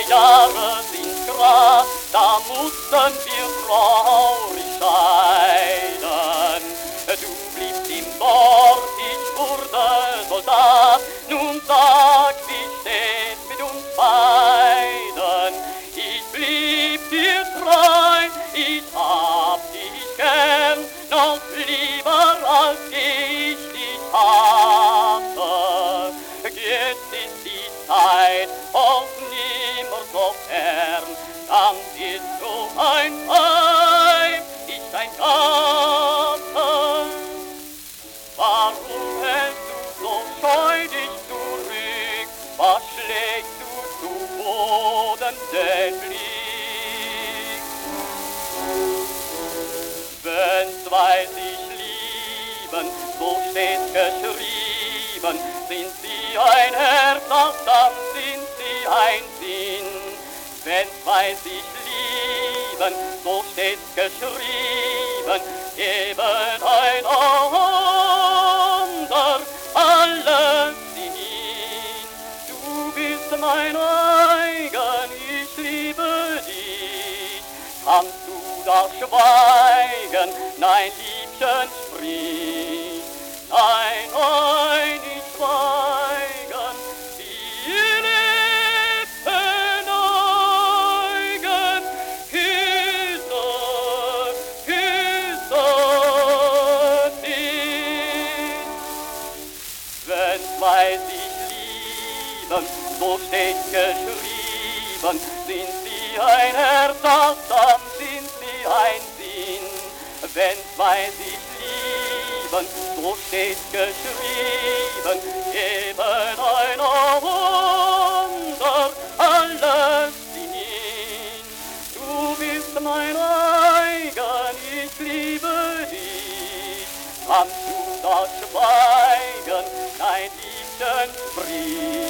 Jahre sind grad, da mussten wir traurig scheiden. Du bliebst im Dorf, ich wurde Soldat, nun sag, wie steht's mit uns beiden? Ich blieb dir treu, ich hab dich gern, noch lieber als ich dich hatte. Jetzt ist die Zeit auch nimmer so fern, dann ist du ein Weib, ich ein Gatte. Warum hältst du so scheu dich zurück, was schlägst du zu Boden den Blick? Wenn zwei sich lieben, so steht's geschrieben, sind sie ein Herz, ach, dann sind sie ein Sinn. Wenn zwei sich lieben, so steht's geschrieben, eben einander alles hin. Du bist mein eigen, ich liebe dich. Kannst du das schweigen? Nein, Liebchen, sprich. Nein, nein, nicht schweigen. Die Lippen eigen, küsse, küsse dich. Wenn zwei sich lieben, so steht geschrieben, sind sie ein Herz, ach, dann sind sie ein Sinn. Wenn zwei sich lieben, so steht geschrieben, eben einander alles hin. Du bist mein eigen, ich liebe dich. Kannst du das schweigen? Nein, Liebchen, sprich.